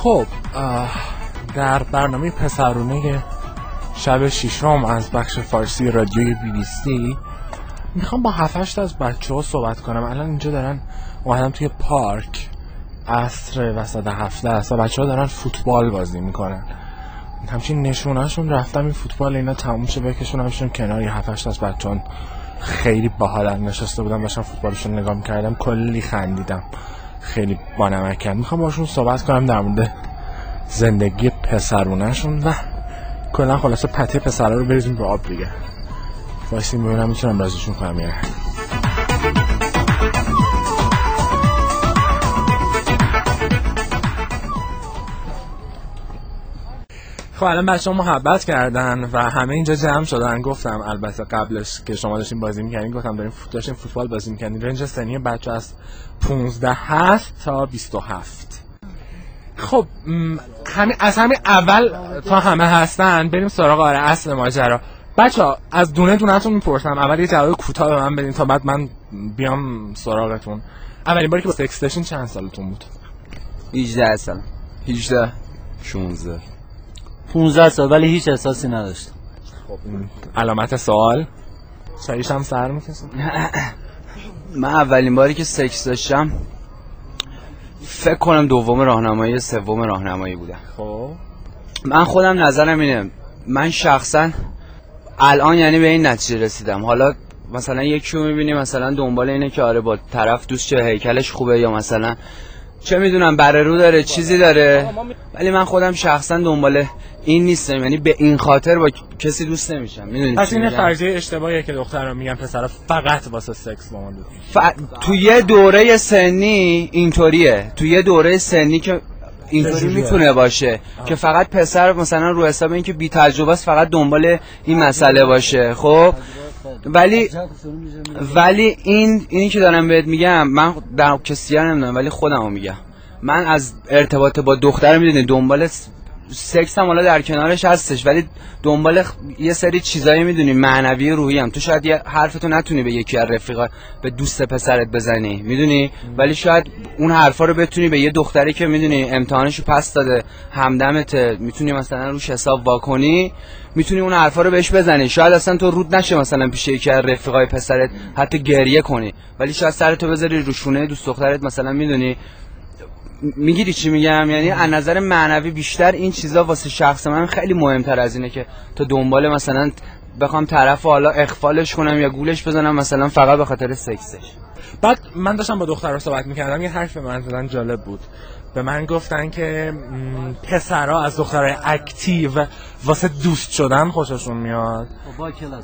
خب در برنامه پسرونه شب ششم از بخش فارسی رادیوی BBC میخوام با 7-8 از بچه ها صحبت کنم. الان اینجا دارن اومدم توی پارک، عصر وسط هفته است و بچه ها دارن فوتبال بازی میکنن. همچین نشونهشون رفتم این فوتبال اینا تموم شه بکشونمشون کنار. 7-8 از بچه ها خیلی باحالن نشسته بودم داشتم فوتبالشون نگاه میکردم، کلی خندیدم، خیلی بانمکن. میخوام باشون صحبت کنم در مورد زندگی پسرونهشون و کلا خلاصه پته پسرها رو بریزیم به آب دیگه. واسه میبینم میتونم رازشون کنم یه. خب الان بچه ها محبت کردن و همه اینجا جمع شدن. گفتم البته قبلش که شما داشتین بازی میکنین گفتم داشتین فوتبال بازی میکنین. رنج سنی بچه از 15 هست تا 27. خب از همین اول تا همه هستن بریم سراغ اصل ماجرا. بچه‌ها از دونه دونه‌تون میپرسم، اول یه جواب کوتاه به من بدین تا بعد من بیام سراغتون. اولین باری که با سکس داشتین چند سالتون بود؟ 18 سال. 18 16 15 سال ولی هیچ احساسی نداشتم. خب علامت سوال شایش هم سر میکشم. من اولین باری که سکس داشتم فکر کنم دوم راهنمایی سوم راهنمایی بودم. خب من خودم نظرم اینه، من شخصا الان یعنی به این نتیجه رسیدم، حالا مثلا یکی رو میبینی مثلا دنبال اینه که آره با طرف دوست چه هیکلش خوبه یا مثلا چه میدونم بره رو داره چیزی داره، ولی من خودم شخصا دنبال این نیستم، یعنی به این خاطر با کسی دوست نمیشم. میدونید پس این فرضیه اشتباهیه که دخترها میگن پسرها فقط واسه سکس با من تو یه دوره سنی اینطوریه، تو یه دوره سنی که اینطوری میتونه باشه که فقط پسر مثلا رو حساب این که بی تجربه است فقط دنبال این مسئله باشه. خب ولی اینی که دارم بهت میگم، من در کسی نمیدونم ولی خودمو میگم، من از ارتباط با دختر میدونی دنبال سکس هم حالا در کنارش هستش، ولی دنبال یه سری چیزایی میدونی معنوی روحی هم. تو شاید یه حرفتو نتونی به یکی از رفیقا به دوست پسرت بزنی میدونی، ولی شاید اون حرفا رو بتونی به یه دختری که میدونی امتحانشو پس داده همدمته میتونی مثلا روش حساب واکنی، میتونی اون حرفا رو بهش بزنی. شاید اصلا تو رود نشه مثلا پیش یکی از رفیقای پسرت حتی گریه کنی، ولی شاید سرتو بذاری رو شونه دوست دخترت مثلا میدونی. میگیری چی میگم؟ یعنی از نظر معنوی بیشتر این چیزا واسه شخص من خیلی مهمتر از اینه که تا دنبال مثلا بخوام طرفو حالا اخفالش کنم یا گولش بزنم مثلا فقط به خاطر سکسش. بعد من داشتم با دخترها صحبت میکردم، یه حرف به من زدن جالب بود. به من گفتن که پسرها از دخترای اکتیو واسه دوست شدن خوششون میاد.